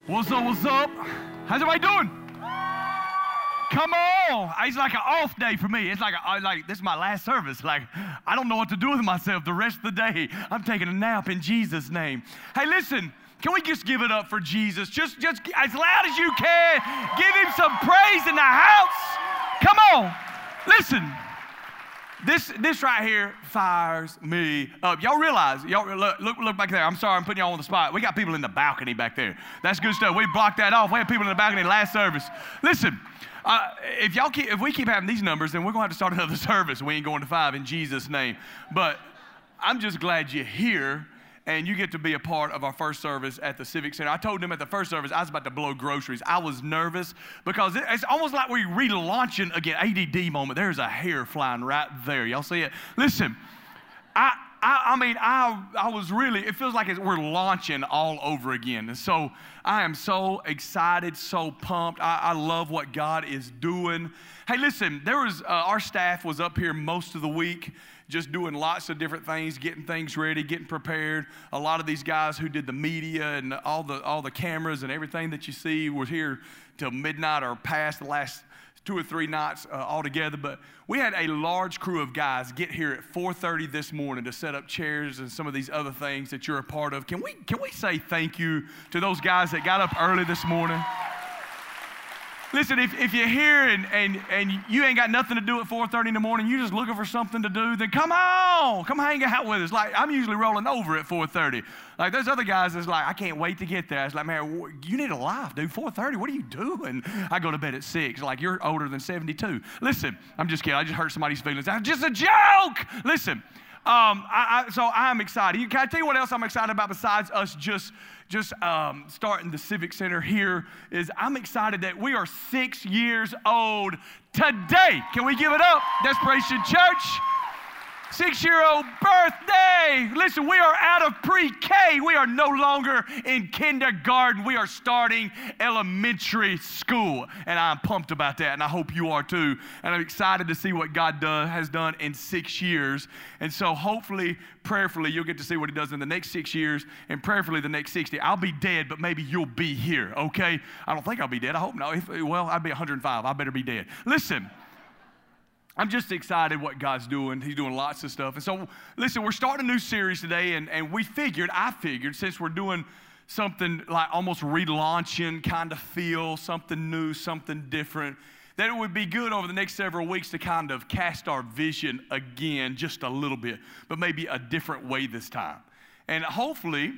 What's up, what's up? How's everybody doing? Come on. It's like an off day for me. It's like this is my last service. Like, I don't know what to do with myself the rest of the day. I'm taking a nap in Jesus' name. Hey, listen, can we just give it up for Jesus? Just as loud as you can. Give him some praise in the house. Come on. Listen. This right here fires me up. Y'all realize, look back there. I'm sorry, I'm putting y'all on the spot. We got people in the balcony back there. That's good stuff. We blocked that off. We had people in the balcony last service. Listen, if we keep having these numbers, then we're going to have to start another service. We ain't going to 5 in Jesus' name. But I'm just glad you're here and you get to be a part of our first service at the Civic Center. I told them at the first service I was about to blow groceries. I was nervous because it's almost like we're relaunching again. ADD moment. There's a hair flying right there. Y'all see it? Listen, I was really, it feels like we're launching all over again. And so I am so excited, so pumped. I love what God is doing. Hey, listen, our staff was up here most of the week just doing lots of different things, getting things ready, getting prepared. A lot of these guys who did the media and all the cameras and everything that you see was here till midnight or past the last 2 or 3 nights all together. But we had a large crew of guys get here at 4:30 this morning to set up chairs and some of these other things that you're a part of. Can we say thank you to those guys that got up early this morning? Listen, if you're here and you ain't got nothing to do at 4:30 in the morning, you're just looking for something to do, then come on, come hang out with us. Like, I'm usually rolling over at 4:30. Like, there's other guys that's like, I can't wait to get there. It's like, man, you need a life, dude. 4:30, what are you doing? I go to bed at 6. Like, you're older than 72. Listen, I'm just kidding. I just hurt somebody's feelings. That's just a joke. Listen, so I'm excited. Can I tell you what else I'm excited about besides us just starting the Civic Center here is I'm excited that we are 6 years old today. Can we give it up? Desperation Church. 6-year-old birthday. Listen, we are out of pre-K. We are no longer in kindergarten. We are starting elementary school. And I'm pumped about that, and I hope you are too. And I'm excited to see what God has done in 6 years. And so hopefully, prayerfully, you'll get to see what he does in the next 6 years, and prayerfully the next 60. I'll be dead, but maybe you'll be here, okay? I don't think I'll be dead. I hope not. I'd be 105. I better be dead. Listen. I'm just excited what God's doing. He's doing lots of stuff. And so, listen, we're starting a new series today, and I figured, since we're doing something like almost relaunching kind of feel, something new, something different, that it would be good over the next several weeks to kind of cast our vision again just a little bit, but maybe a different way this time. And hopefully,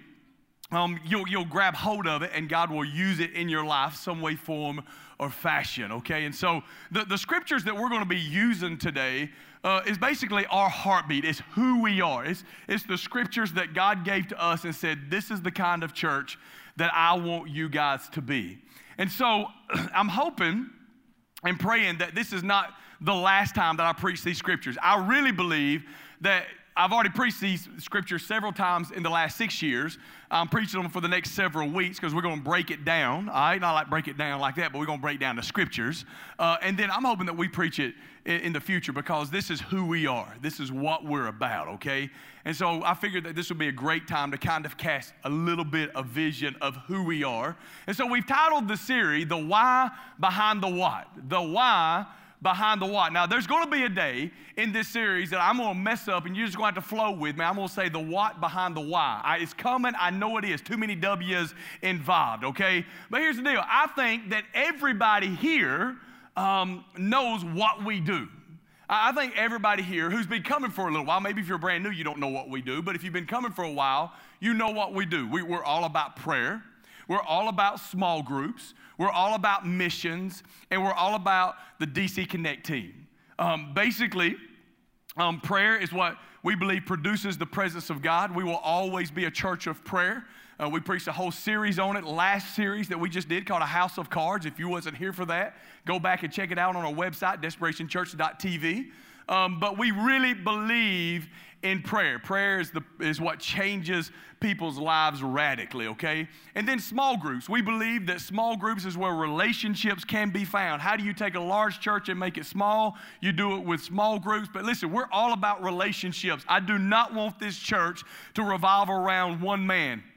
you'll grab hold of it, and God will use it in your life some way, form, or fashion, okay? And so the scriptures that we're going to be using today is basically our heartbeat. It's who we are. It's the scriptures that God gave to us and said, this is the kind of church that I want you guys to be. And so I'm hoping and praying that this is not the last time that I preach these scriptures. I really believe that I've already preached these scriptures several times in the last 6 years. I'm preaching them for the next several weeks because we're going to break it down. All right, not like break it down like that, but we're going to break down the scriptures. And then I'm hoping that we preach it in the future because this is who we are. This is what we're about, okay? And so I figured that this would be a great time to kind of cast a little bit of vision of who we are. And so we've titled the series, The Why Behind the What. The Why Behind the What. Now, there's going to be a day in this series that I'm going to mess up, and you're just going to have to flow with me. I'm going to say the what behind the why. It's coming. I know it is. Too many W's involved, okay? But here's the deal. I think that everybody here knows what we do. I think everybody here who's been coming for a little while, maybe if you're brand new, you don't know what we do, but if you've been coming for a while, you know what we do. We're all about prayer. We're all about small groups. We're all about missions, and we're all about the DC Connect team. Basically, prayer is what we believe produces the presence of God. We will always be a church of prayer. We preached a whole series on it, last series that we just did called A House of Cards. If you wasn't here for that, go back and check it out on our website, desperationchurch.tv. But we really believe in prayer. Prayer is what changes people's lives radically, okay? And then small groups. We believe that small groups is where relationships can be found. How do you take a large church and make it small? You do it with small groups. But listen, we're all about relationships. I do not want this church to revolve around one man.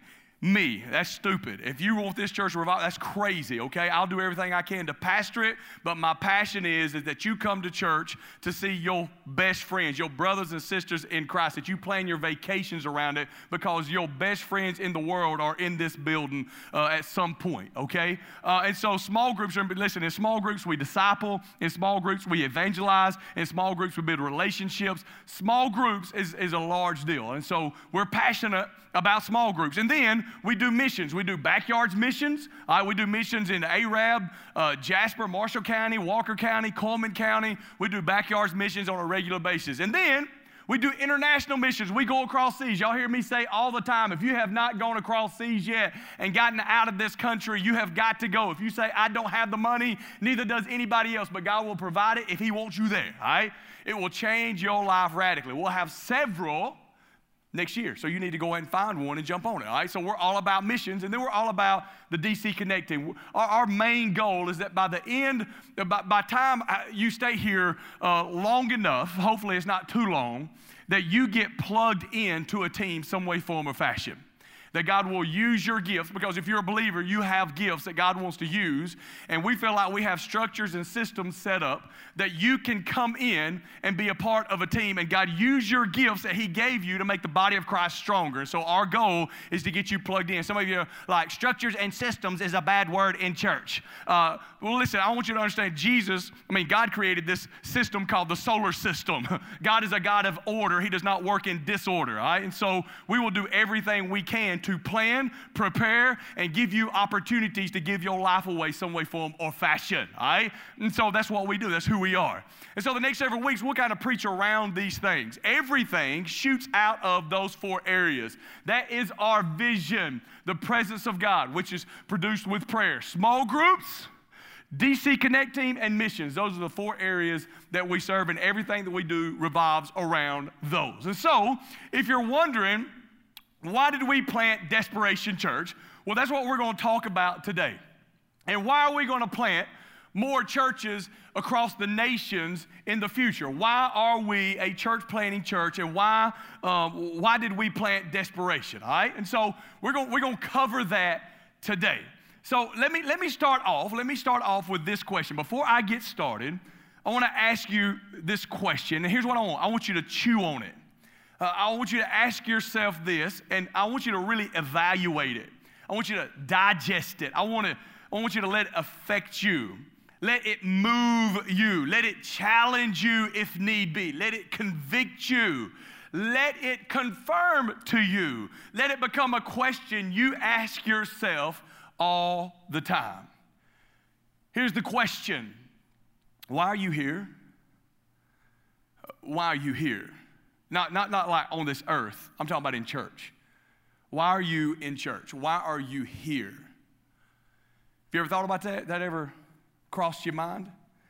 me. That's stupid. If you want this church revival, that's crazy, okay? I'll do everything I can to pastor it, but my passion is that you come to church to see your best friends, your brothers and sisters in Christ, that you plan your vacations around it because your best friends in the world are in this building at some point, okay? And so small groups are, listen, in small groups we disciple, in small groups we evangelize, in small groups we build relationships. Small groups is a large deal, and so we're passionate about small groups. And then we do missions. We do backyards missions. We do missions in Arab, Jasper, Marshall County, Walker County, Coleman County. We do backyards missions on a regular basis. And then we do international missions. We go across seas. Y'all hear me say all the time, if you have not gone across seas yet and gotten out of this country, you have got to go. If you say, I don't have the money, neither does anybody else, but God will provide it if He wants you there, all right? It will change your life radically. We'll have several next year. So you need to go ahead and find one and jump on it, all right? So we're all about missions, and then we're all about the DC Connecting. Our main goal is that by the end, by time you stay here long enough, hopefully it's not too long, that you get plugged into a team some way, form, or fashion. That God will use your gifts, because if you're a believer, you have gifts that God wants to use, and we feel like we have structures and systems set up that you can come in and be a part of a team, and God use your gifts that He gave you to make the body of Christ stronger. So our goal is to get you plugged in. Some of you are like, structures and systems is a bad word in church. Well, listen, I want you to understand God created this system called the solar system. God is a God of order. He does not work in disorder, all right? And so we will do everything we can to plan, prepare, and give you opportunities to give your life away some way, form, or fashion, all right? And so that's what we do. That's who we are. And so the next several weeks, we'll kind of preach around these things. Everything shoots out of those 4 areas. That is our vision, the presence of God, which is produced with prayer. Small groups, DC Connect Team, and missions. Those are the 4 areas that we serve, and everything that we do revolves around those. And so, if you're wondering, why did we plant Desperation Church? Well, that's what we're going to talk about today. And why are we going to plant more churches across the nations in the future? Why are we a church planting church, and why did we plant Desperation? All right, and so we're going to cover that today. So let me start off. Let me start off with this question. Before I get started, I want to ask you this question, and here's what I want. I want you to chew on it. I want you to ask yourself this, and I want you to really evaluate it. I want you to digest it. I want you to let it affect you. Let it move you. Let it challenge you if need be. Let it convict you. Let it confirm to you. Let it become a question you ask yourself all the time. Here's the question. Why are you here? Why are you here? Not like on this earth. I'm talking about in church. Why are you in church? Why are you here? Have you ever thought about that? That ever crossed your mind?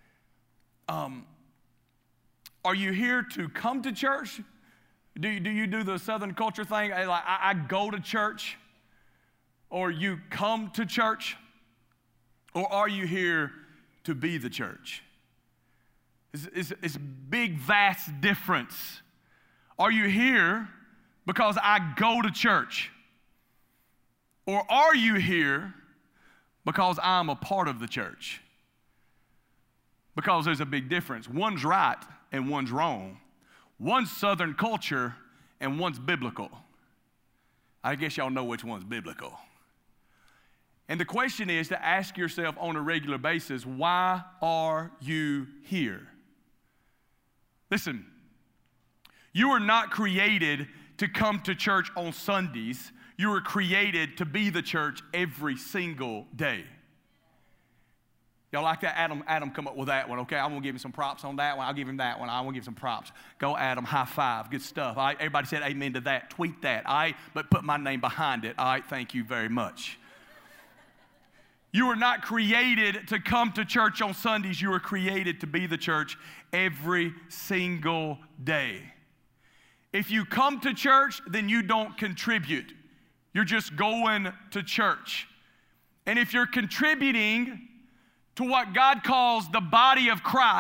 Are you here to come to church? Do you do the Southern culture thing? Like I go to church, or you come to church, or are you here to be the church? It's a big, vast difference. Are you here because I go to church? Or are you here because I'm a part of the church? Because there's a big difference. One's right and one's wrong. One's Southern culture and one's biblical. I guess y'all know which one's biblical. And the question is to ask yourself on a regular basis, why are you here? Listen, you were not created to come to church on Sundays. You were created to be the church every single day. Y'all like that? Adam come up with that one, okay? I'm going to give him some props on that one. I'll give him that one. I'm going to give him some props. Go, Adam. High five. Good stuff. All right? Everybody said amen to that. Tweet that. All right? But put my name behind it. All right? Thank you very much. You were not created to come to church on Sundays. You were created to be the church every single day. If you come to church, then you don't contribute. You're just going to church. And if you're contributing to what God calls the body of Christ,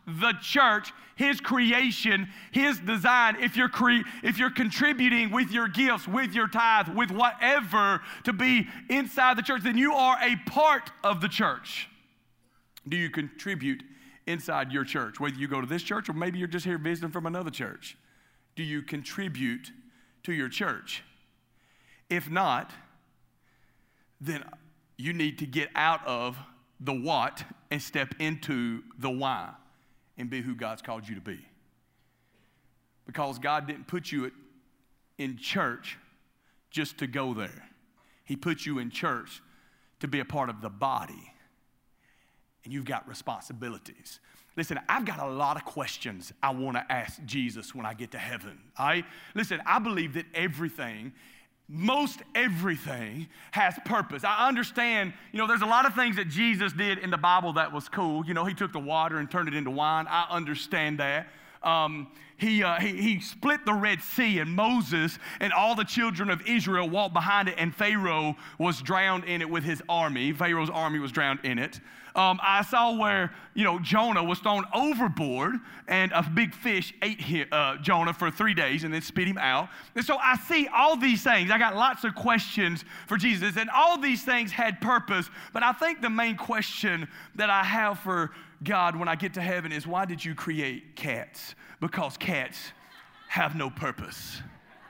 the church, his creation, his design. If you're contributing with your gifts, with your tithe, with whatever to be inside the church, then you are a part of the church. Do you contribute inside your church? Whether you go to this church or maybe you're just here visiting from another church. Do you contribute to your church? If not, then you need to get out of the what and step into the why and be who God's called you to be. Because God didn't put you in church just to go there. He put you in church to be a part of the body. And you've got responsibilities. Listen, I've got a lot of questions I want to ask Jesus when I get to heaven. Listen, I believe that most everything has purpose. I understand, there's a lot of things that Jesus did in the Bible that was cool. He took the water and turned it into wine. I understand that. He split the Red Sea, and Moses and all the children of Israel walked behind it, and Pharaoh was drowned in it with his army. Pharaoh's army was drowned in it. I saw where, Jonah was thrown overboard, and a big fish ate Jonah for 3 days and then spit him out. And so I see all these things. I got lots of questions for Jesus, and all these things had purpose. But I think the main question that I have for God when I get to heaven is, why did you create cats? Because cats have no purpose.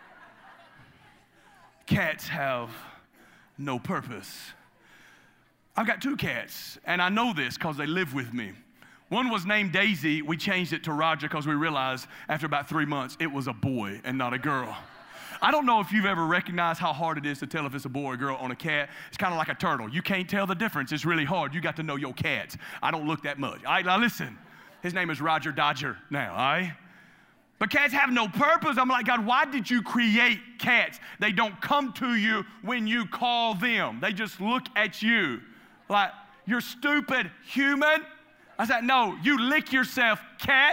Cats have no purpose. I've got 2 cats, and I know this because they live with me. One was named Daisy. We changed it to Roger because we realized after about 3 months it was a boy and not a girl. I don't know if you've ever recognized how hard it is to tell if it's a boy or girl on a cat. It's kind of like a turtle. You can't tell the difference. It's really hard. You got to know your cats. I don't look that much. All right, now listen. His name is Roger Dodger now, all right? But cats have no purpose. I'm like, God, why did you create cats? They don't come to you when you call them. They just look at you like, you're stupid, human. I said, no, you lick yourself, cat.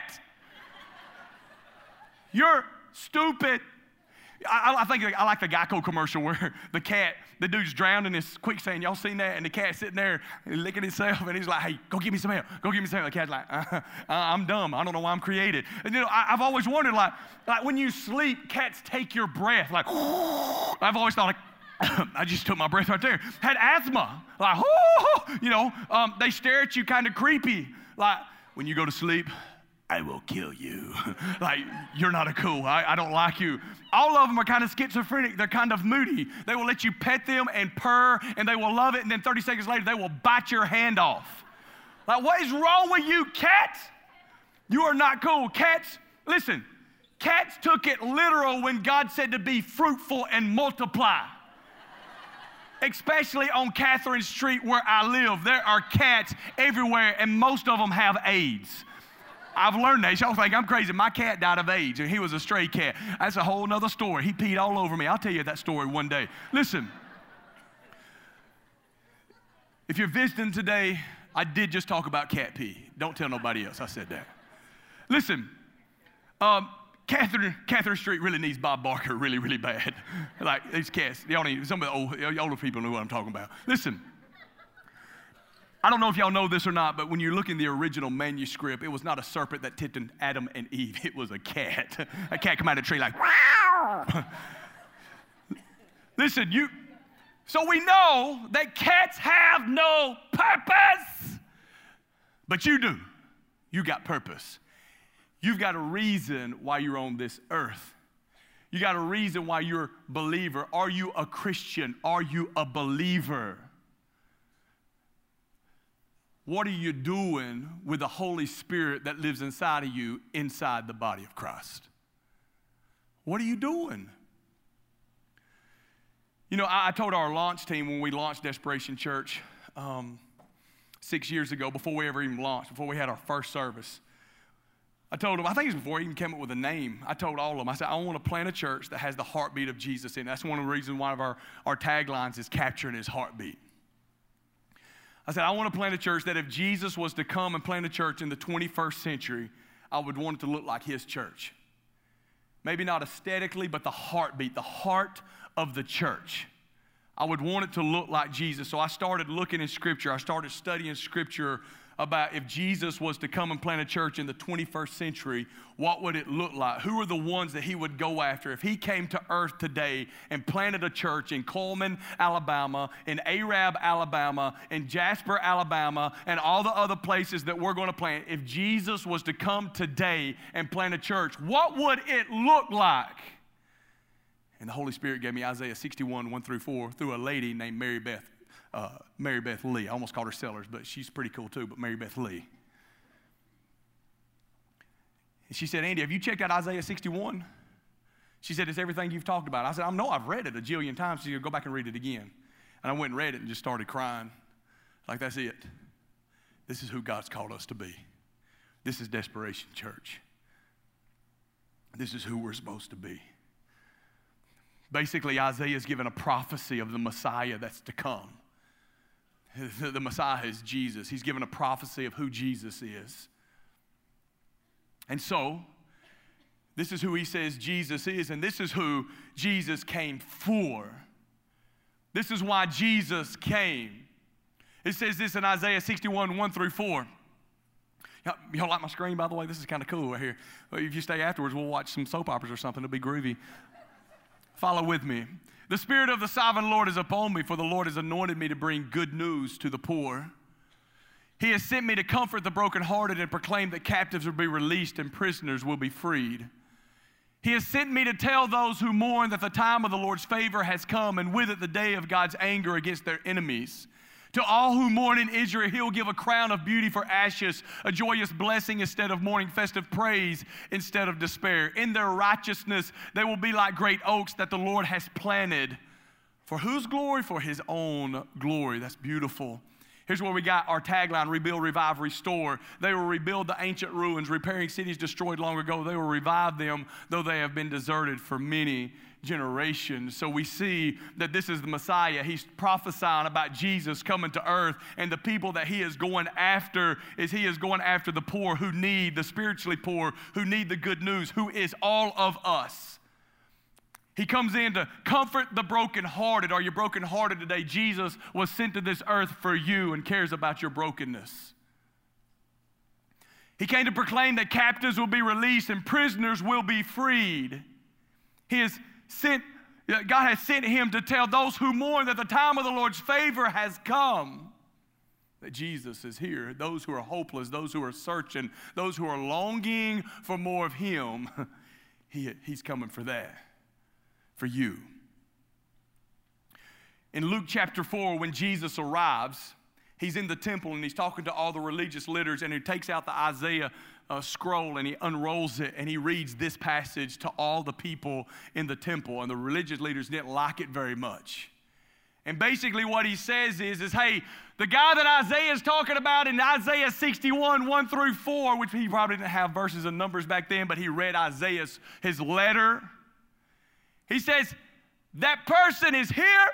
You're stupid. I think I like the Geico commercial where the dude's drowned in this quicksand. Y'all seen that? And the cat's sitting there licking himself, and he's like, hey, go get me some help. Go get me some help. The cat's like, I'm dumb. I don't know why I'm created. And I've always wondered, like when you sleep, cats take your breath. Like, I've always thought, like, I just took my breath right there. Had asthma. Like, they stare at you kind of creepy. Like, when you go to sleep, I will kill you. Like, you're not a cool. I don't like you. All of them are kind of schizophrenic. They're kind of moody. They will let you pet them and purr, and they will love it, and then 30 seconds later, they will bite your hand off. Like, what is wrong with you, cat? You are not cool. Cats, listen, cats took it literal when God said to be fruitful and multiply. Especially on Catherine Street where I live. There are cats everywhere, and most of them have AIDS. I've learned that. Y'all think I'm crazy. My cat died of AIDS, and he was a stray cat. That's a whole nother story. He peed all over me. I'll tell you that story one day. Listen, if you're visiting today, I did just talk about cat pee. Don't tell nobody else I said that. Listen, Catherine Street really needs Bob Barker really, really bad. Like, these cats, some of the older people know what I'm talking about. Listen, I don't know if y'all know this or not, but when you look in the original manuscript, it was not a serpent that tempted Adam and Eve. It was a cat. A cat come out of the tree like, wow. Listen, so we know that cats have no purpose, but you do. You got purpose. You've got a reason why you're on this earth. You got a reason why you're a believer. Are you a Christian? Are you a believer? What are you doing with the Holy Spirit that lives inside of you, inside the body of Christ? What are you doing? I told our launch team when we launched Desperation Church 6 years ago, before we ever even launched, before we had our first service, I told them, I think it was before I even came up with a name, I told all of them, I said, I want to plant a church that has the heartbeat of Jesus in it. That's one of the reasons why our taglines is capturing his heartbeat. I said, I want to plant a church that if Jesus was to come and plant a church in the 21st century, I would want it to look like his church. Maybe not aesthetically, but the heartbeat, the heart of the church. I would want it to look like Jesus. So I started looking in Scripture. I started studying Scripture about if Jesus was to come and plant a church in the 21st century, what would it look like? Who are the ones that he would go after? If he came to earth today and planted a church in Coleman, Alabama, in Arab, Alabama, in Jasper, Alabama, and all the other places that we're going to plant, if Jesus was to come today and plant a church, what would it look like? And the Holy Spirit gave me Isaiah 61, 1 through 4, through a lady named Mary Beth Lee. I almost called her Sellers, but she's pretty cool too, but Mary Beth Lee. And she said, Andy, have you checked out Isaiah 61? She said, it's everything you've talked about. I said, I know I've read it a jillion times, so you go back and read it again. And I went and read it and just started crying. Like, that's it. This is who God's called us to be. This is Desperation Church. This is who we're supposed to be. Basically, Isaiah's given a prophecy of the Messiah that's to come. The Messiah is Jesus. He's given a prophecy of who Jesus is. And so, this is who he says Jesus is, and this is who Jesus came for. This is why Jesus came. It says this in Isaiah 61, 1 through 4. Y'all like my screen, by the way? This is kind of cool right here. If you stay afterwards, we'll watch some soap operas or something. It'll be groovy. Follow with me. The Spirit of the Sovereign Lord is upon me, for the Lord has anointed me to bring good news to the poor. He has sent me to comfort the brokenhearted and proclaim that captives will be released and prisoners will be freed. He has sent me to tell those who mourn that the time of the Lord's favor has come, and with it the day of God's anger against their enemies. To all who mourn in Israel, he'll give a crown of beauty for ashes, a joyous blessing instead of mourning, festive praise instead of despair. In their righteousness, they will be like great oaks that the Lord has planted. For whose glory? For his own glory. That's beautiful. Here's where we got our tagline, rebuild, revive, restore. They will rebuild the ancient ruins, repairing cities destroyed long ago. They will revive them, though they have been deserted for many generations. So we see that this is the Messiah. He's prophesying about Jesus coming to earth, and the people that he is going after is he is going after the poor who need, the spiritually poor who need the good news, who is all of us. He comes in to comfort the brokenhearted. Are you brokenhearted today? Jesus was sent to this earth for you and cares about your brokenness. He came to proclaim that captives will be released and prisoners will be freed. God has sent him to tell those who mourn that the time of the Lord's favor has come. That Jesus is here. Those who are hopeless, those who are searching, those who are longing for more of him, he's coming for that. For you. In Luke chapter 4, when Jesus arrives, he's in the temple and he's talking to all the religious leaders, and he takes out the Isaiah scroll and he unrolls it and he reads this passage to all the people in the temple, and the religious leaders didn't like it very much. And basically what he says is hey, the guy that Isaiah is talking about in Isaiah 61, 1 through 4, which he probably didn't have verses and numbers back then, but he read his letter. He says, that person is here.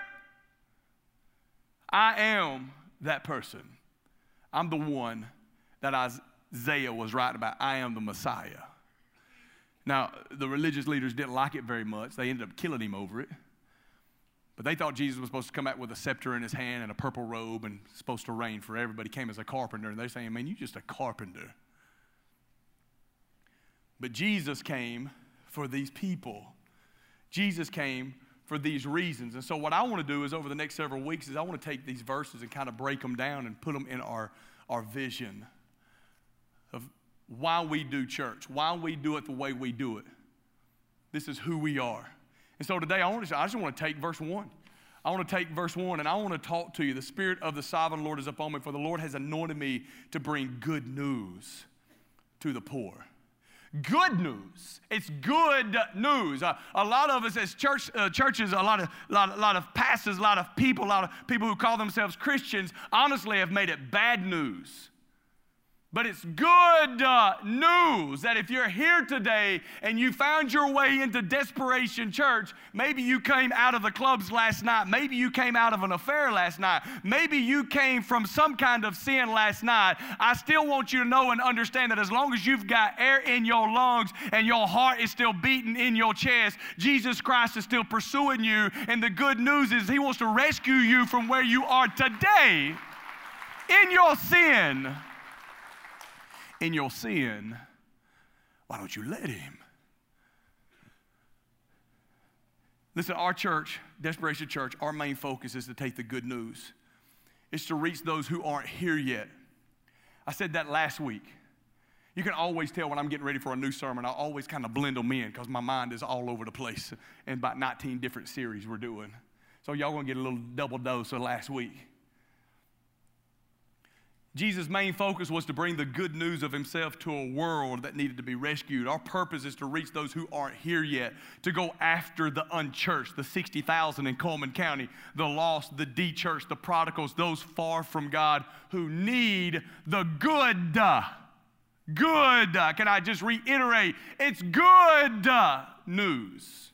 I am that person. I'm the one that Isaiah was writing about. I am the Messiah. Now, the religious leaders didn't like it very much. They ended up killing him over it. But they thought Jesus was supposed to come out with a scepter in his hand and a purple robe and supposed to reign forever. But he came as a carpenter. And they're saying, man, you're just a carpenter. But Jesus came for these people. Jesus came for these reasons. And so what I want to do is over the next several weeks is I want to take these verses and kind of break them down and put them in our vision of why we do church, why we do it the way we do it. This is who we are. And so today I just want to take verse 1. I want to take verse 1 and I want to talk to you. The Spirit of the Sovereign Lord is upon me, for the Lord has anointed me to bring good news to the poor. Good news. It's good news. A lot of us as churches, a lot of pastors, a lot of people who call themselves Christians, honestly have made it bad news. But it's good news that if you're here today and you found your way into Desperation Church, maybe you came out of the clubs last night, maybe you came out of an affair last night, maybe you came from some kind of sin last night, I still want you to know and understand that as long as you've got air in your lungs and your heart is still beating in your chest, Jesus Christ is still pursuing you, and the good news is he wants to rescue you from where you are today in your sin. in your sin, why don't you let him? Listen, our church, Desperation Church, our main focus is to take the good news. It's to reach those who aren't here yet. I said that last week. You can always tell when I'm getting ready for a new sermon, I always kind of blend them in because my mind is all over the place in about 19 different series we're doing. So y'all going to get a little double dose of last week. Jesus' main focus was to bring the good news of himself to a world that needed to be rescued. Our purpose is to reach those who aren't here yet, to go after the unchurched, the 60,000 in Coleman County, the lost, the de-churched, the prodigals, those far from God who need the good. Good. Can I just reiterate? It's good news.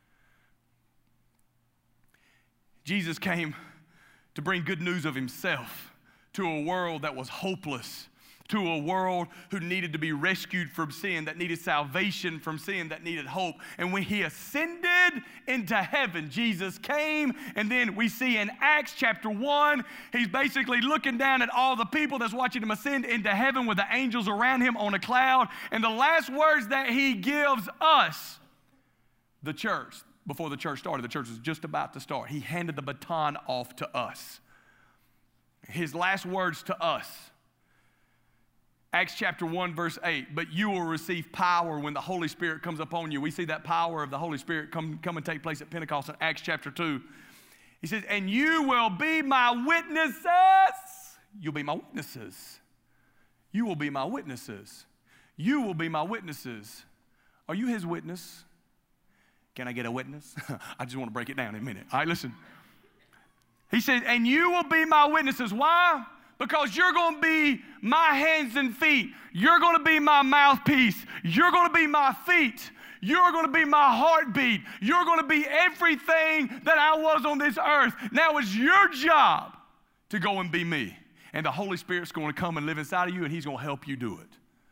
Jesus came to bring good news of himself to a world that was hopeless, to a world who needed to be rescued from sin, that needed salvation from sin, that needed hope. And when he ascended into heaven, Jesus came, and then we see in Acts chapter 1, he's basically looking down at all the people that's watching him ascend into heaven with the angels around him on a cloud. And the last words that he gives us, the church, before the church started, the church was just about to start, he handed the baton off to us. His last words to us, Acts chapter 1, verse 8, but you will receive power when the Holy Spirit comes upon you. We see that power of the Holy Spirit come and take place at Pentecost in Acts chapter 2. He says, and you will be my witnesses. You'll be my witnesses. You will be my witnesses. You will be my witnesses. Are you his witness? Can I get a witness? I just want to break it down in a minute. All right, listen. He said, and you will be my witnesses. Why? Because you're going to be my hands and feet. You're going to be my mouthpiece. You're going to be my feet. You're going to be my heartbeat. You're going to be everything that I was on this earth. Now it's your job to go and be me. And the Holy Spirit's going to come and live inside of you, and he's going to help you do it.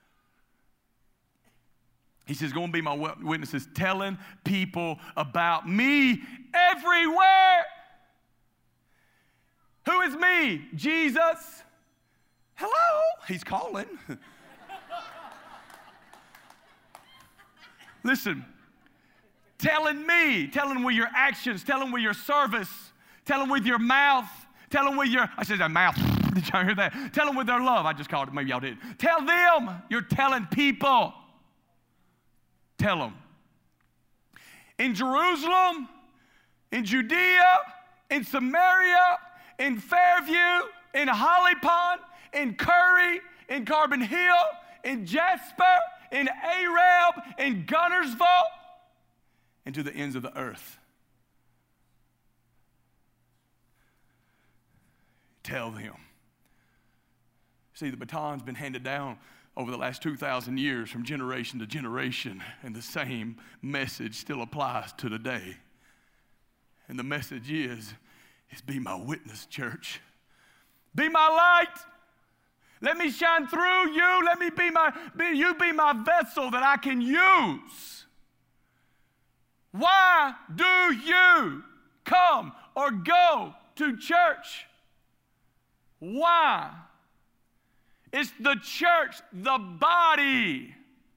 He says, going to be my witnesses, telling people about me everywhere. Who is me? Jesus. Hello? He's calling. Listen, telling with your actions, telling with your service, telling with your mouth, telling with your, I said that mouth. Did y'all hear that? Tell them with their love. I just called it, maybe y'all did. Tell them. You're telling people. Tell them. In Jerusalem, in Judea, in Samaria, in Fairview, in Holly Pond, in Curry, in Carbon Hill, in Jasper, in Arab, in Gunnersville, and to the ends of the earth. Tell them. See, the baton's been handed down over the last 2,000 years from generation to generation, and the same message still applies to today. And the message is be my witness, church. Be my light. Let me shine through you. Let me be my vessel that I can use. Why do you come or go to church? Why? It's the church, the body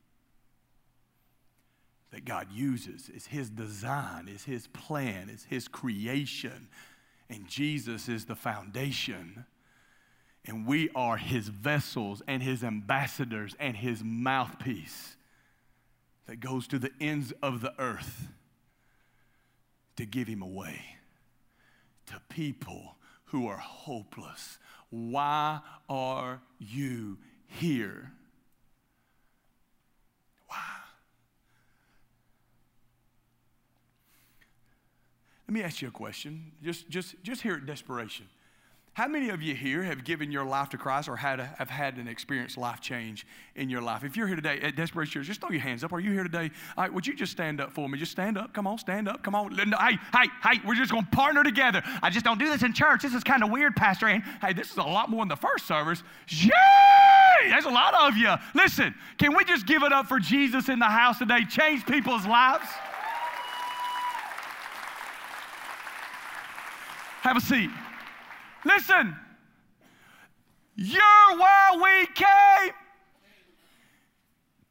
that God uses. It's his design, it's his plan, it's his creation. And Jesus is the foundation. And we are his vessels and his ambassadors and his mouthpiece that goes to the ends of the earth to give him away to people who are hopeless. Why are you here? Why? Let me ask you a question, just here at Desperation. How many of you here have given your life to Christ or have had an experienced life change in your life? If you're here today at Desperation Church, just throw your hands up. Are you here today? All right, would you just stand up for me? Just stand up. Come on, stand up. Come on. Hey, we're just going to partner together. I just don't do this in church. This is kind of weird, Pastor. And hey, this is a lot more than the first service. Yay! There's a lot of you. Listen, can we just give it up for Jesus in the house today? Change people's lives. Have a seat. Listen, you're why we came.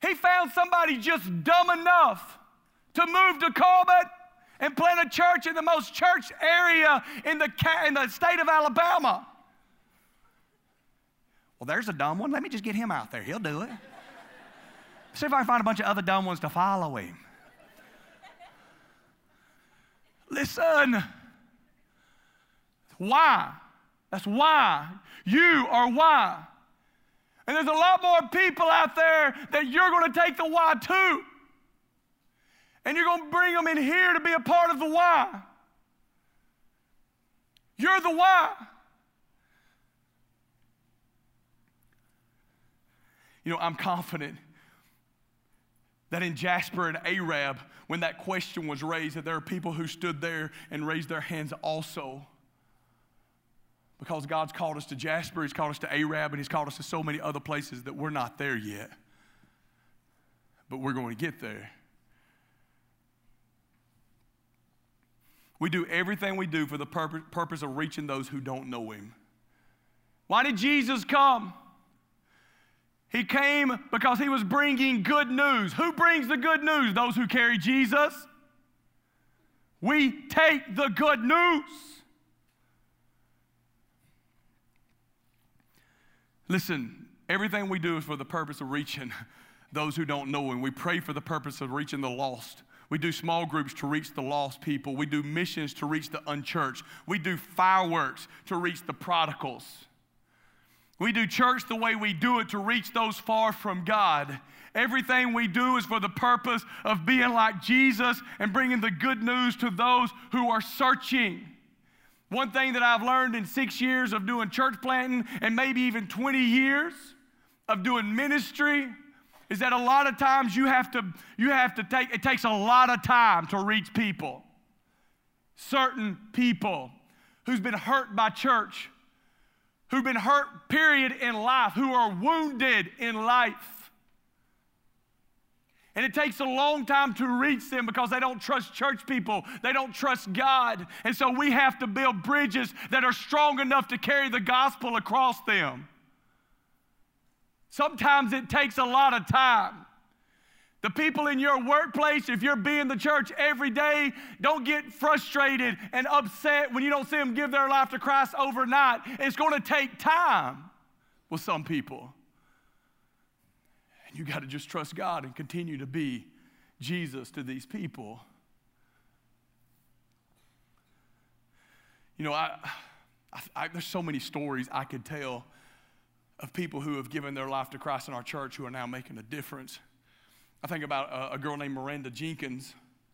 He found somebody just dumb enough to move to Corbett and plant a church in the most church area in the state of Alabama. Well, there's a dumb one. Let me just get him out there. He'll do it. See if I can find a bunch of other dumb ones to follow him. Listen. Why? That's why. You are why. And there's a lot more people out there that you're going to take the why to. And you're going to bring them in here to be a part of the why. You're the why. You know, I'm confident that in Jasper and Arab, when that question was raised, that there are people who stood there and raised their hands also. Because God's called us to Jasper, He's called us to Arab, and He's called us to so many other places that we're not there yet. But we're going to get there. We do everything we do for the purpose of reaching those who don't know Him. Why did Jesus come? He came because He was bringing good news. Who brings the good news? Those who carry Jesus. We take the good news. Listen, everything we do is for the purpose of reaching those who don't know Him. We pray for the purpose of reaching the lost. We do small groups to reach the lost people. We do missions to reach the unchurched. We do fireworks to reach the prodigals. We do church the way we do it to reach those far from God. Everything we do is for the purpose of being like Jesus and bringing the good news to those who are searching. One thing that I've learned in 6 years of doing church planting and maybe even 20 years of doing ministry is that a lot of times it takes a lot of time to reach people. Certain people who's been hurt by church, who've been hurt, period, in life, who are wounded in life. And it takes a long time to reach them because they don't trust church people. They don't trust God. And so we have to build bridges that are strong enough to carry the gospel across them. Sometimes it takes a lot of time. The people in your workplace, if you're being the church every day, don't get frustrated and upset when you don't see them give their life to Christ overnight. It's going to take time with some people. And you got to just trust God and continue to be Jesus to these people. You know, there's so many stories I could tell of people who have given their life to Christ in our church who are now making a difference. I think about a girl named Miranda Jenkins.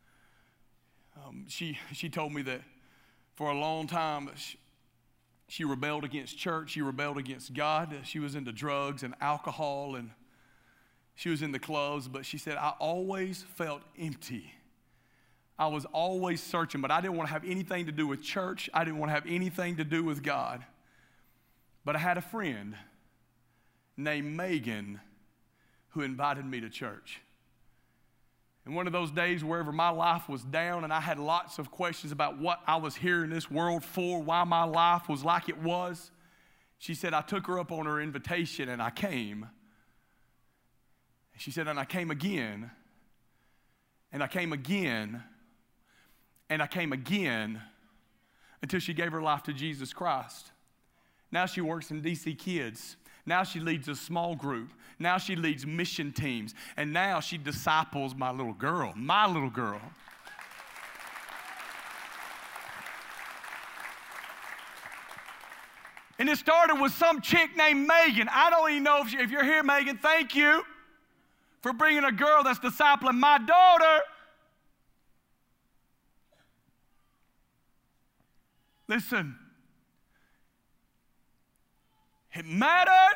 She told me that for a long time she rebelled against church. She rebelled against God. She was into drugs and alcohol, and she was in the clubs. But she said, I always felt empty. I was always searching, but I didn't want to have anything to do with church. I didn't want to have anything to do with God. But I had a friend named Megan who invited me to church. And one of those days wherever my life was down and I had lots of questions about what I was here in this world for, why my life was like it was, she said I took her up on her invitation and I came. She said, and I came again, and I came again, and I came again until she gave her life to Jesus Christ. Now she works in DC Kids. Now she leads a small group. Now she leads mission teams. And now she disciples my little girl. And it started with some chick named Megan. I don't even know if you're here, Megan, thank you for bringing a girl that's discipling my daughter. Listen. It matters.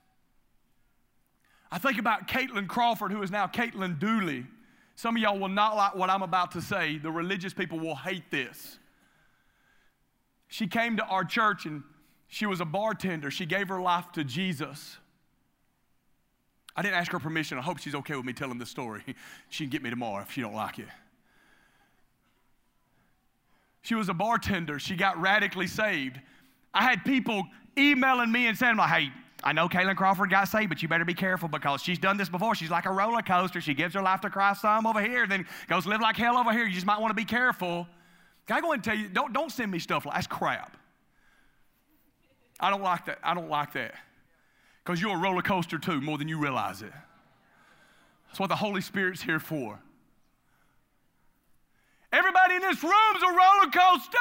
I think about Caitlin Crawford, who is now Caitlin Dooley. Some of y'all will not like what I'm about to say. The religious people will hate this. She came to our church and she was a bartender. She gave her life to Jesus. I didn't ask her permission. I hope she's okay with me telling this story. She can get me tomorrow if she don't like it. She was a bartender. She got radically saved. I had people emailing me and saying, hey, I know Kaylin Crawford got saved, but you better be careful because she's done this before. She's like a roller coaster. She gives her life to Christ some over here, then goes live like hell over here. You just might want to be careful. Can I go ahead and tell you, don't send me stuff like that's crap. I don't like that. I don't like that. Because you're a roller coaster too, more than you realize it. That's what the Holy Spirit's here for. Everybody in this room's a roller coaster.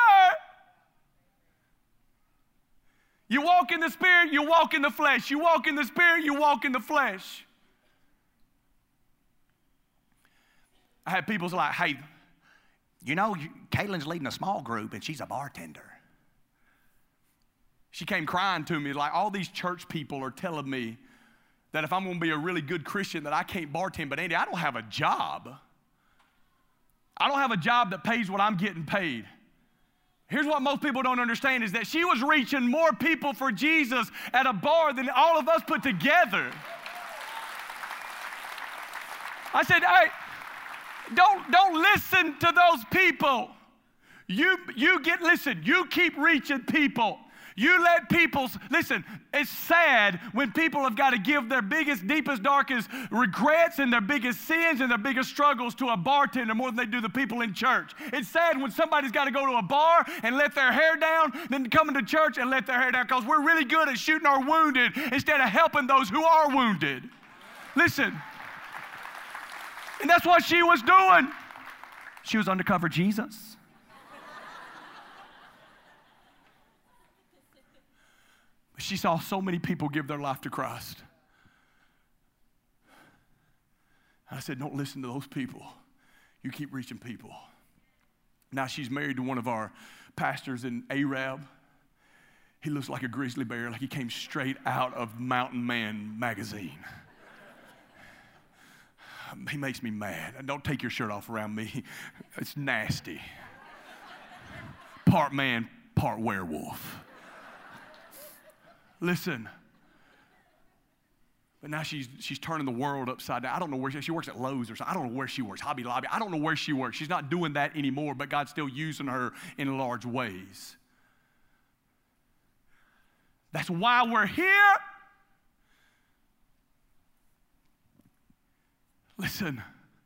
You walk in the Spirit, you walk in the flesh. You walk in the Spirit, you walk in the flesh. I had people like, hey, you know, Kaylin's leading a small group and she's a bartender. She came crying to me like all these church people are telling me that if I'm going to be a really good Christian that I can't bartend. But Andy, I don't have a job. I don't have a job that pays what I'm getting paid. Here's what most people don't understand is that she was reaching more people for Jesus at a bar than all of us put together. I said, hey, don't listen to those people. You keep reaching people. You let people, listen, it's sad when people have got to give their biggest, deepest, darkest regrets and their biggest sins and their biggest struggles to a bartender more than they do the people in church. It's sad when somebody's got to go to a bar and let their hair down than coming to church and let their hair down because we're really good at shooting our wounded instead of helping those who are wounded. Listen, and that's what she was doing. She was undercover Jesus. She saw so many people give their life to Christ. I said, don't listen to those people. You keep reaching people. Now she's married to one of our pastors in Arab. He looks like a grizzly bear, like he came straight out of Mountain Man magazine. He makes me mad. Don't take your shirt off around me. It's nasty. Part man, part werewolf. Listen, but now she's turning the world upside down. I don't know where she works at Lowe's or something. I don't know where she works, Hobby Lobby. I don't know where she works. She's not doing that anymore, but God's still using her in large ways. That's why we're here. Listen,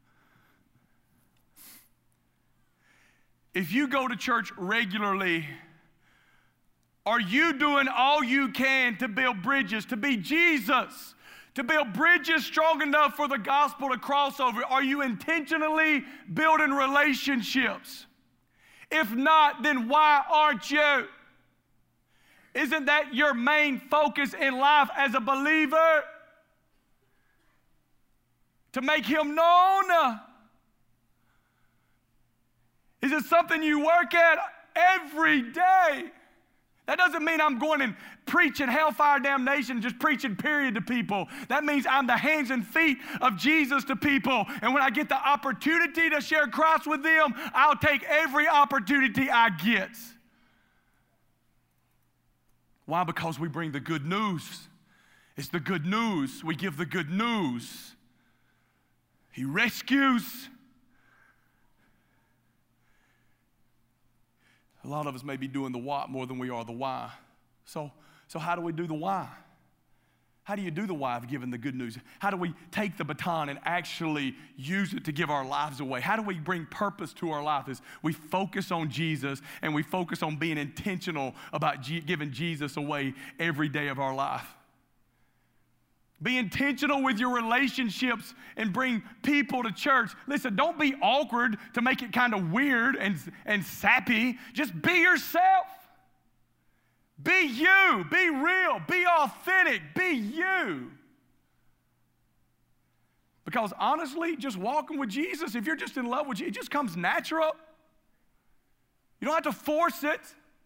if you go to church regularly, are you doing all you can to build bridges, to be Jesus, to build bridges strong enough for the gospel to cross over? Are you intentionally building relationships? If not, then why aren't you? Isn't that your main focus in life as a believer? To make Him known? Is it something you work at every day? That doesn't mean I'm going and preaching hellfire damnation, just preaching period to people. That means I'm the hands and feet of Jesus to people. And when I get the opportunity to share Christ with them, I'll take every opportunity I get. Why? Because we bring the good news. It's the good news. We give the good news. He rescues. A lot of us may be doing the what more than we are the why. So how do we do the why? How do you do the why of giving the good news? How do we take the baton and actually use it to give our lives away? How do we bring purpose to our life? Is we focus on Jesus and we focus on being intentional about giving Jesus away every day of our life. Be intentional with your relationships and bring people to church. Listen, don't be awkward to make it kind of weird and sappy. Just be yourself. Be you. Be real. Be authentic. Be you. Because honestly, just walking with Jesus, if you're just in love with Jesus, it just comes natural. You don't have to force it.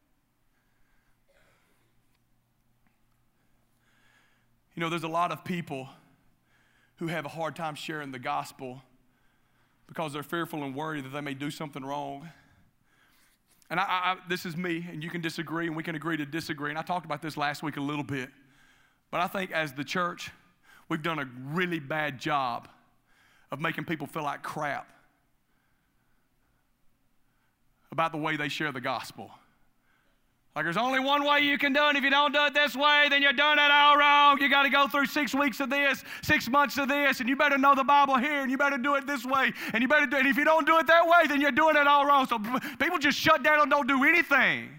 You know, there's a lot of people who have a hard time sharing the gospel because they're fearful and worried that they may do something wrong. And this is me, and you can disagree, and we can agree to disagree. And I talked about this last week a little bit. But I think as the church, we've done a really bad job of making people feel like crap about the way they share the gospel. Like there's only one way you can do it. If you don't do it this way, then you're doing it all wrong. You got to go through 6 weeks of this, 6 months of this, and you better know the Bible here, and you better do it this way, and you better do it. And if you don't do it that way, then you're doing it all wrong. So people just shut down and don't do anything.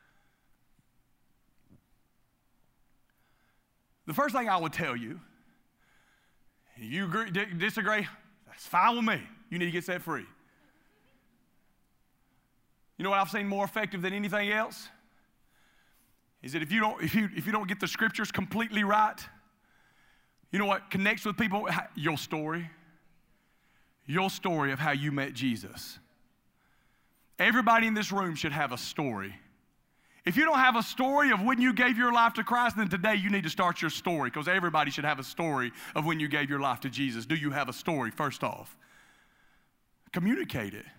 The first thing I would tell you, you agree, disagree, that's fine with me. You need to get set free. You know what I've seen more effective than anything else? Is that if you don't get the scriptures completely right, you know what connects with people? Your story. Your story of how you met Jesus. Everybody in this room should have a story. If you don't have a story of when you gave your life to Christ, then today you need to start your story, because everybody should have a story of when you gave your life to Jesus. Do you have a story, first off? Communicate it.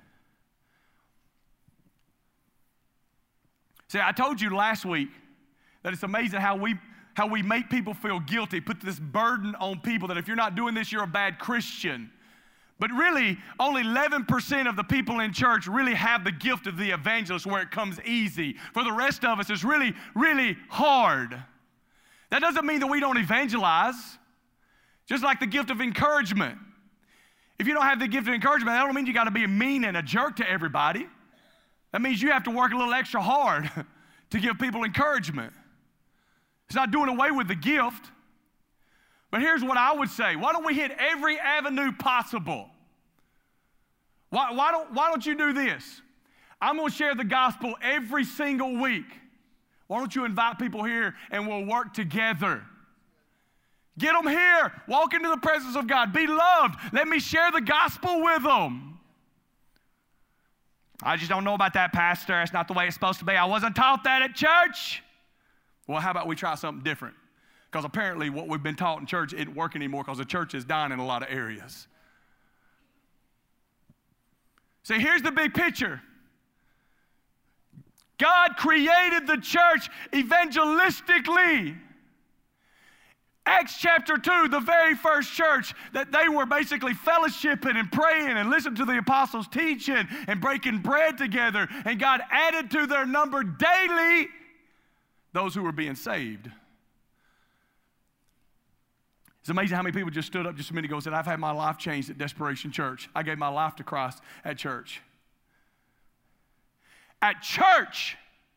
See, I told you last week that it's amazing how we make people feel guilty, put this burden on people that if you're not doing this, you're a bad Christian. But really, only 11% of the people in church really have the gift of the evangelist where it comes easy. For the rest of us, it's really, really hard. That doesn't mean that we don't evangelize. Just like the gift of encouragement. If you don't have the gift of encouragement, that don't mean you got to be mean and a jerk to everybody. That means you have to work a little extra hard to give people encouragement. It's not doing away with the gift. But here's what I would say. Why don't we hit every avenue possible? Why don't you do this? I'm going to share the gospel every single week. Why don't you invite people here and we'll work together? Get them here. Walk into the presence of God. Be loved. Let me share the gospel with them. I just don't know about that, Pastor. That's not the way it's supposed to be. I wasn't taught that at church. Well, how about we try something different? Because apparently what we've been taught in church isn't working anymore, because the church is dying in a lot of areas. See, here's the big picture. God created the church evangelistically. Acts chapter 2, the very first church, that they were basically fellowshipping and praying and listening to the apostles' teaching and breaking bread together. And God added to their number daily those who were being saved. It's amazing how many people just stood up just a minute ago and said, I've had my life changed at Desperation Church. I gave my life to Christ at church. At church.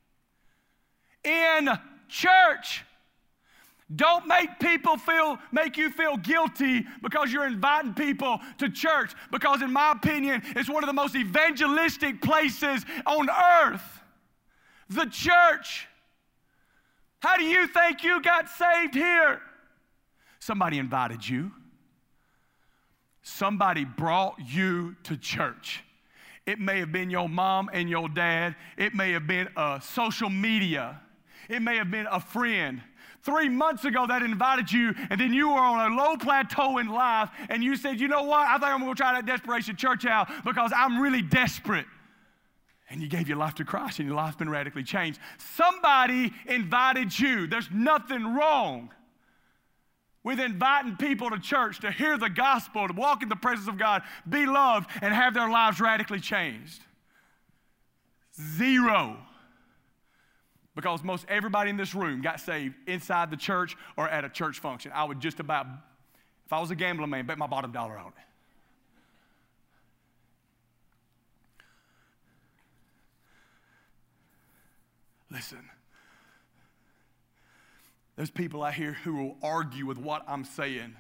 In church. Don't make you feel guilty because you're inviting people to church. Because in my opinion, it's one of the most evangelistic places on earth. The church. How do you think you got saved here? Somebody invited you. Somebody brought you to church. It may have been your mom and your dad. It may have been social media. It may have been a friend. 3 months ago that invited you, and then you were on a low plateau in life, and you said, you know what, I think I'm going to try that Desperation Church out because I'm really desperate. And you gave your life to Christ, and your life's been radically changed. Somebody invited you. There's nothing wrong with inviting people to church to hear the gospel, to walk in the presence of God, be loved, and have their lives radically changed. Zero. Because most everybody in this room got saved inside the church or at a church function. I would just about, if I was a gambling man, bet my bottom dollar on it. Listen, there's people out here who will argue with what I'm saying.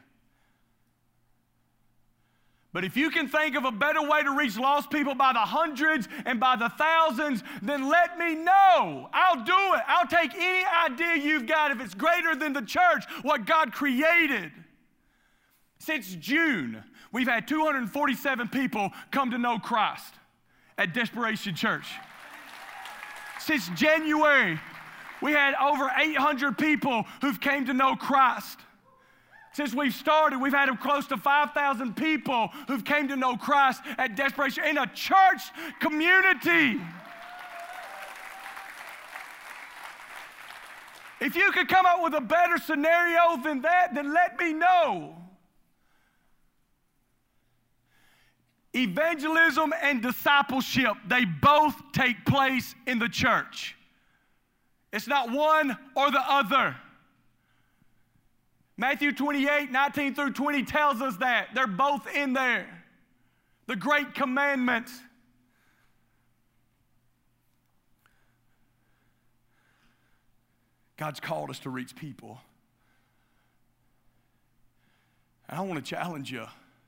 But if you can think of a better way to reach lost people by the hundreds and by the thousands, then let me know. I'll do it. I'll take any idea you've got if it's greater than the church, what God created. Since June, we've had 247 people come to know Christ at Desperation Church. Since January, we had over 800 people who've came to know Christ. Since we've started, we've had close to 5,000 people who've came to know Christ at Desperation in a church community. If you could come up with a better scenario than that, then let me know. Evangelism and discipleship, they both take place in the church. It's not one or the other. Matthew 28, 19 through 20 tells us that. They're both in there. The great commandment. God's called us to reach people. And I want to challenge you.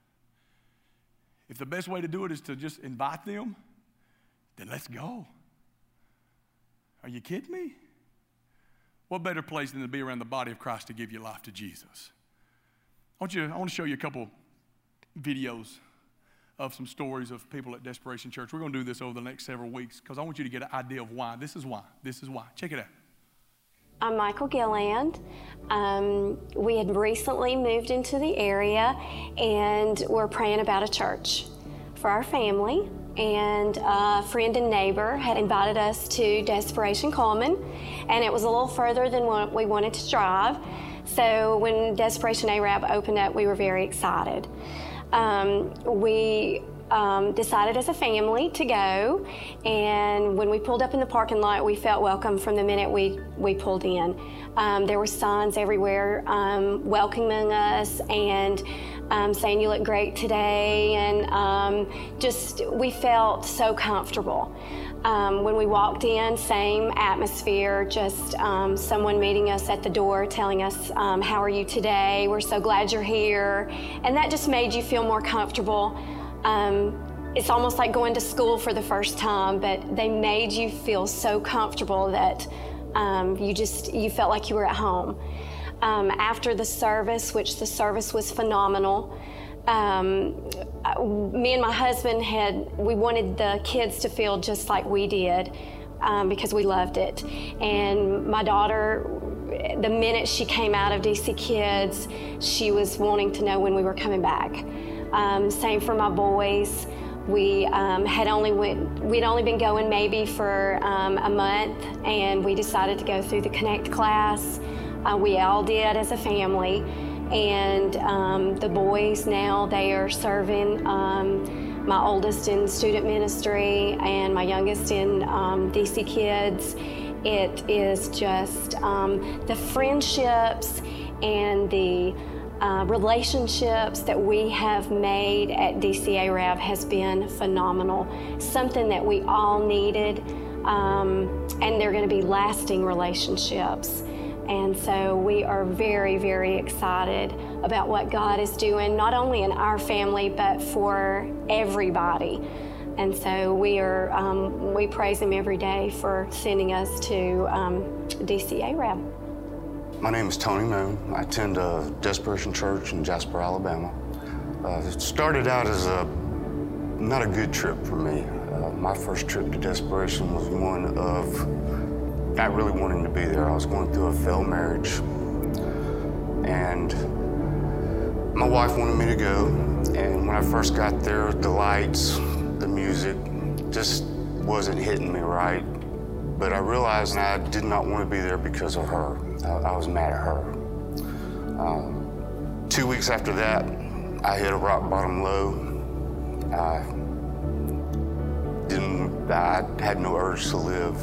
If the best way to do it is to just invite them, then let's go. Are you kidding me? What better place than to be around the body of Christ to give your life to Jesus? I want to show you a couple videos of some stories of people at Desperation Church. We're going to do this over the next several weeks because I want you to get an idea of why. This is why. This is why. Check it out. I'm Michael Gilland. We had recently moved into the area and we're praying about a church for our family. And a friend and neighbor had invited us to Desperation Coleman, and it was a little further than what we wanted to drive. So when Desperation Arab opened up, we were very excited. We decided as a family to go, and when we pulled up in the parking lot, we felt welcome from the minute we pulled in. There were signs everywhere welcoming us and saying you look great today, and we felt so comfortable. When we walked in, same atmosphere, just someone meeting us at the door telling us, how are you today? We're so glad you're here. And that just made you feel more comfortable. It's almost like going to school for the first time, but they made you feel so comfortable that you felt like you were at home. After the service, which the service was phenomenal, me and my husband we wanted the kids to feel just like we did because we loved it. And my daughter, the minute she came out of DC Kids, she was wanting to know when we were coming back. Same for my boys. We'd only been going maybe for a month, and we decided to go through the Connect class. We all did as a family, and the boys now, they are serving, my oldest in student ministry and my youngest in DC Kids. It is just the friendships and the relationships that we have made at DC Arab has been phenomenal. Something that we all needed, and they're going to be lasting relationships. And so we are very, very excited about what God is doing, not only in our family, but for everybody. And so we praise Him every day for sending us to DC Arab. My name is Tony Moon. I attend Desperation Church in Jasper, Alabama. It started out as not a good trip for me. My first trip to Desperation was one of not really wanting to be there. I was going through a failed marriage, and my wife wanted me to go. And when I first got there, the lights, the music just wasn't hitting me right. But I realized I did not want to be there because of her. I was mad at her. 2 weeks after that, I hit a rock bottom low. I had no urge to live.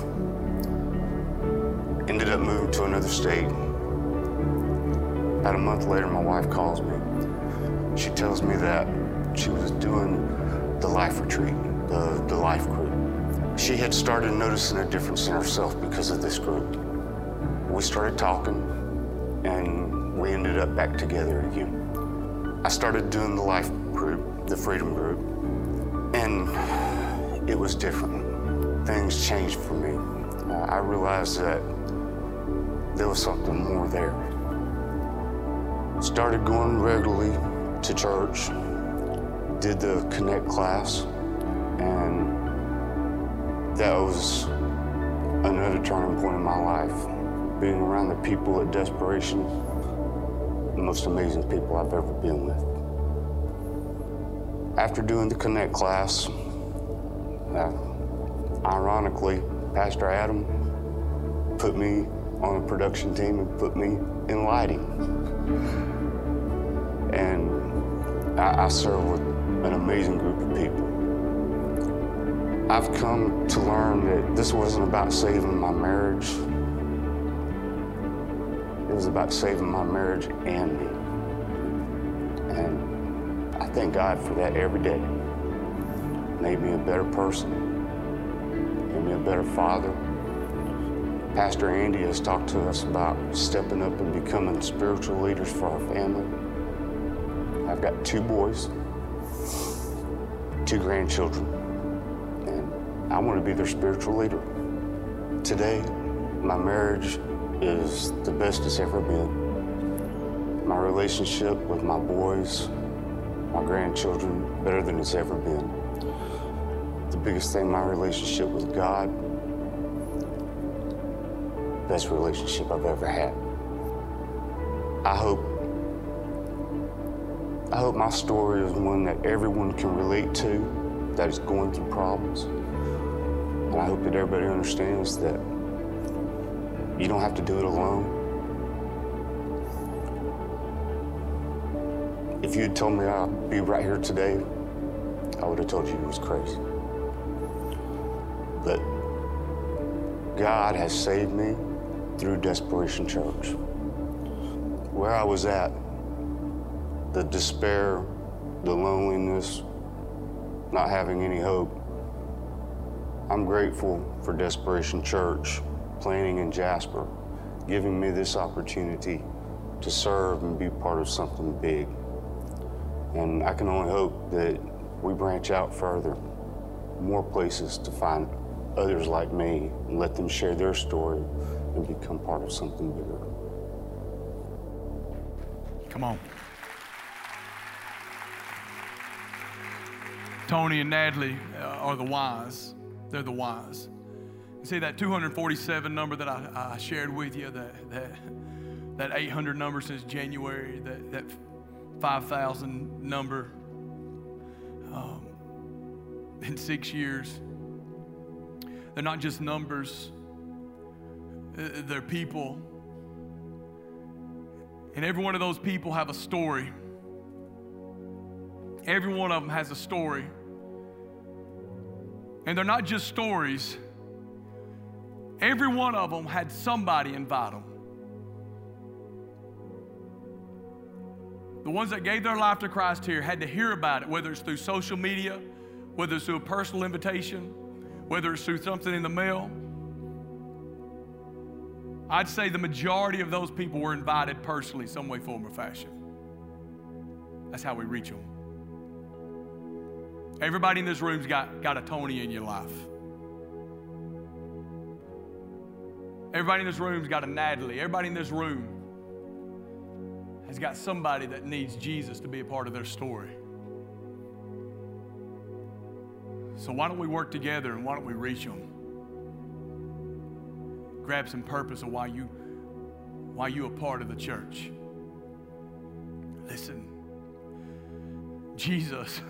Ended up moving to another state. About a month later, my wife calls me. She tells me that she was doing the life retreat, the life group. She had started noticing a difference in herself because of this group. We started talking, and we ended up back together again. I started doing the life group, the freedom group, and it was different. Things changed for me. I realized that there was something more there. Started going regularly to church, did the Connect class, and that was another turning point in my life. Being around the people at Desperation, the most amazing people I've ever been with. After doing the Connect class, ironically, Pastor Adam put me on a production team and put me in lighting. And I serve with an amazing group of people. I've come to learn that this wasn't about saving my marriage. It was about saving my marriage and me. And I thank God for that every day. Made me a better person, made me a better father. Pastor Andy has talked to us about stepping up and becoming spiritual leaders for our family. I've got 2 boys, 2 grandchildren, and I want to be their spiritual leader. Today, my marriage is the best it's ever been. My relationship with my boys, my grandchildren, better than it's ever been. The biggest thing, my relationship with God, best relationship I've ever had. I hope my story is one that everyone can relate to, that is going through problems. And I hope that everybody understands that you don't have to do it alone. If you had told me I'd be right here today, I would have told you it was crazy. But God has saved me through Desperation Church. Where I was at, the despair, the loneliness, not having any hope, I'm grateful for Desperation Church planting in Jasper, giving me this opportunity to serve and be part of something big. And I can only hope that we branch out further, more places to find others like me and let them share their story and become part of something bigger. Come on. Tony and Natalie are the wise. They're the wise. You see that 247 number that I shared with you, that 800 number since January, that 5,000 number in 6 years. They're not just numbers, they're people. And every one of those people have a story. Every one of them has a story. And they're not just stories. Every one of them had somebody invite them. The ones that gave their life to Christ here had to hear about it, whether it's through social media, whether it's through a personal invitation, whether it's through something in the mail. I'd say the majority of those people were invited personally, some way, form, or fashion. That's how we reach them. Everybody in this room's got a Tony in your life. Everybody in this room's got a Natalie. Everybody in this room has got somebody that needs Jesus to be a part of their story. So why don't we work together and why don't we reach them? Grab some purpose of why you a part of the church. Listen, Jesus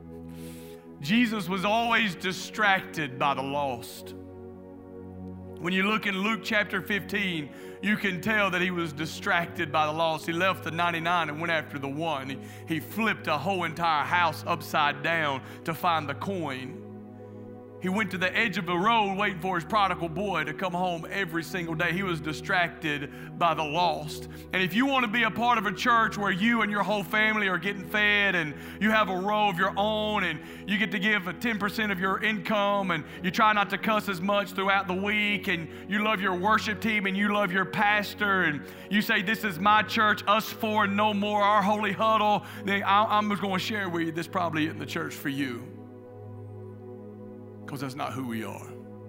was always distracted by the lost. When you look in Luke chapter 15, you can tell that he was distracted by the lost. He left the 99 and went after the one. He flipped a whole entire house upside down to find the coin. He went to the edge of the road waiting for his prodigal boy to come home every single day. He was distracted by the lost. And if you want to be a part of a church where you and your whole family are getting fed and you have a row of your own and you get to give 10% of your income and you try not to cuss as much throughout the week and you love your worship team and you love your pastor and you say, this is my church, us four and no more, our holy huddle, then I'm just going to share with you, this probably isn't the church for you. Because that's not who we are.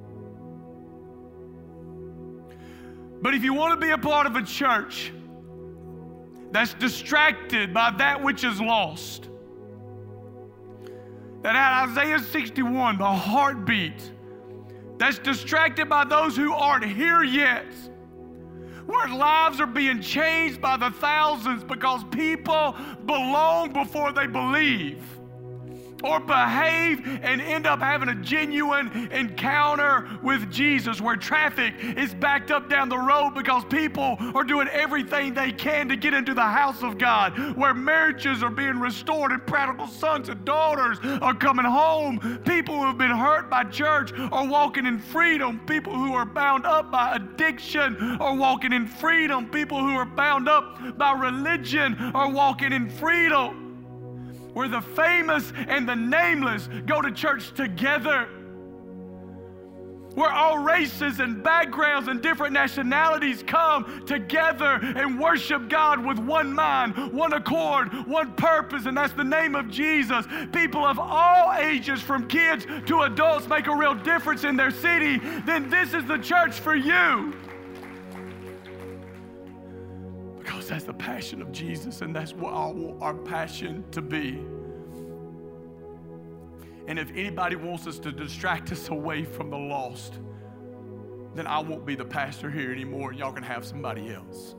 But if you want to be a part of a church that's distracted by that which is lost, that at Isaiah 61, the heartbeat, that's distracted by those who aren't here yet, where lives are being changed by the thousands because people belong before they believe. or behave and end up having a genuine encounter with Jesus where traffic is backed up down the road because people are doing everything they can to get into the house of God, where marriages are being restored and prodigal sons and daughters are coming home, people who have been hurt by church are walking in freedom, people who are bound up by addiction are walking in freedom, people who are bound up by religion are walking in freedom, where the famous and the nameless go to church together, where all races and backgrounds and different nationalities come together and worship God with one mind, one accord, one purpose, and that's the name of Jesus. People of all ages, from kids to adults, make a real difference in their city. Then this is the church for you. Because that's the passion of Jesus, and that's what I want our passion to be. And if anybody wants us to distract us away from the lost, then I won't be the pastor here anymore. Y'all can have somebody else.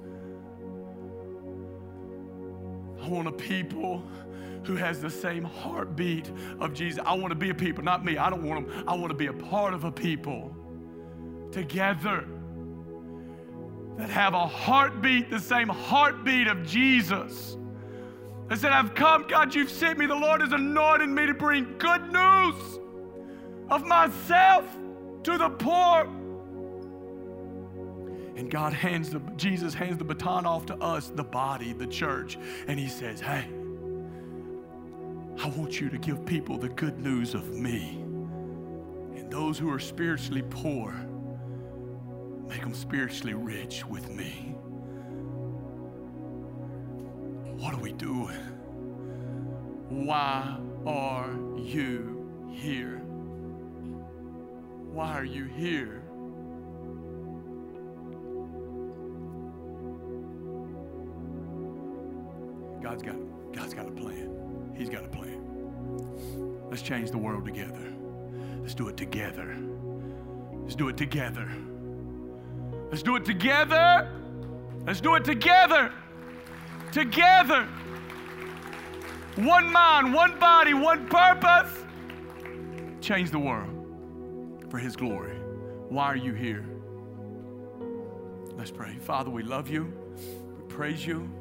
I want a people who has the same heartbeat of Jesus. I want to be a people, not me. I don't want them. I want to be a part of a people together that have a heartbeat, the same heartbeat of Jesus. I said, I've come, God, you've sent me. The Lord has anointed me to bring good news of myself to the poor. And Jesus hands the baton off to us, the body, the church. And he says, hey, I want you to give people the good news of me. And those who are spiritually poor, make them spiritually rich with me. What are we doing? Why are you here? Why are you here? God's got a plan. He's got a plan. Let's change the world together. Let's do it together. Let's do it together. Let's do it together. Let's do it together. Together. One mind, one body, one purpose. Change the world for His glory. Why are you here? Let's pray. Father, we love you. We praise you.